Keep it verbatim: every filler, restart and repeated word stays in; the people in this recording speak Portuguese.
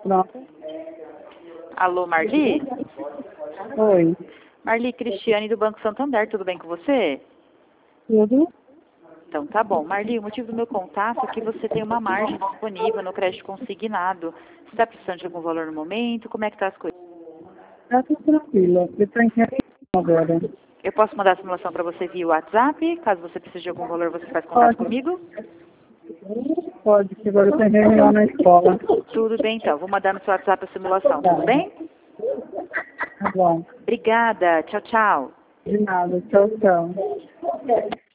Pronto. Alô, Marli? Oi. Marli, Cristiane do Banco Santander, tudo bem com você? Tudo? Então tá bom. Marli, o motivo do meu contato é que você tem uma margem disponível no crédito consignado. Você está precisando de algum valor no momento? Como é que tá as coisas? Tá tudo tranquilo. Eu tô em reunião agora. Eu posso mandar a simulação para você via WhatsApp? Caso você precise de algum valor, você faz contato Pode. comigo? Pode, que agora eu tô em reunião na escola. Tudo bem, então. Vou mandar no seu WhatsApp a simulação, tudo bem? Tá bom. Obrigada. Tchau, tchau. De nada. Tchau, tchau.